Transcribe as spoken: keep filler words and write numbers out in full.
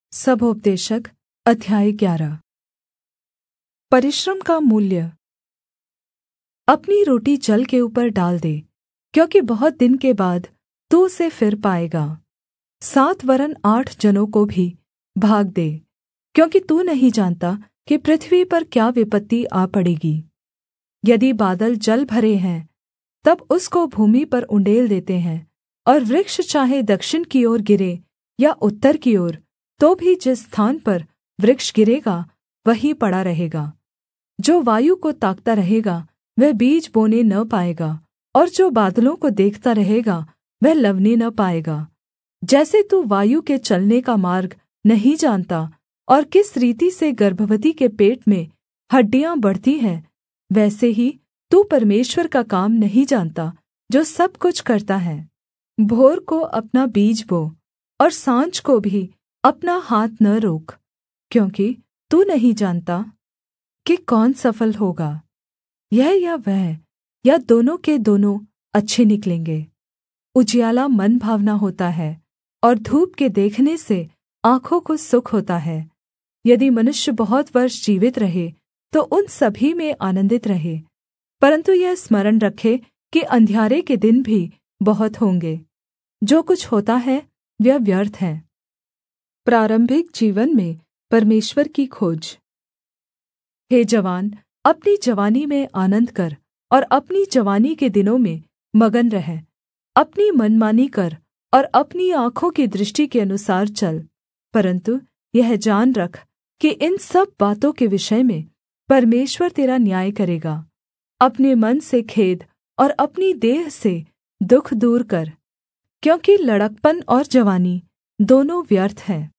सभोपदेशक अध्याय ग्यारह। परिश्रम का मूल्य। अपनी रोटी जल के ऊपर डाल दे, क्योंकि बहुत दिन के बाद तू उसे फिर पाएगा। सात वरन् आठ जनों को भी भाग दे, क्योंकि तू नहीं जानता कि पृथ्वी पर क्या विपत्ति आ पड़ेगी। यदि बादल जल भरे हैं, तब उसको भूमि पर उण्डेल देते हैं, और वृक्ष चाहे दक्षिण की ओर गिरे या उत्तर की ओर, तो भी जिस स्थान पर वृक्ष गिरेगा वहीं पड़ा रहेगा। जो वायु को ताकता रहेगा वह बीज बोने न पाएगा, और जो बादलों को देखता रहेगा वह लवने न पाएगा। जैसे तू वायु के चलने का मार्ग नहीं जानता, और किस रीति से गर्भवती के पेट में हड्डियाँ बढ़ती हैं, वैसे ही तू परमेश्वर का काम नहीं जानता, जो सब कुछ करता है। भोर को अपना बीज बो, और साँझ को भी अपना हाथ न रोक, क्योंकि तू नहीं जानता कि कौन सफल होगा, यह या वह, या दोनों के दोनों अच्छे निकलेंगे। उजियाला मन भावना होता है, और धूप के देखने से आँखों को सुख होता है। यदि मनुष्य बहुत वर्ष जीवित रहे तो उन सभी में आनन्दित रहे, परन्तु यह स्मरण रखे कि अंधियारे के दिन भी बहुत होंगे। जो कुछ होता है वह व्यर्थ है। प्रारंभिक जीवन में परमेश्वर की खोज। हे जवान, अपनी जवानी में आनन्द कर, और अपनी जवानी के दिनों में मगन रह। अपनी मनमानी कर, और अपनी आँखों की दृष्टि के अनुसार चल, परन्तु यह जान रख कि इन सब बातों के विषय में परमेश्वर तेरा न्याय करेगा। अपने मन से खेद और अपनी देह से दुःख दूर कर, क्योंकि लड़कपन और जवानी दोनों व्यर्थ हैं।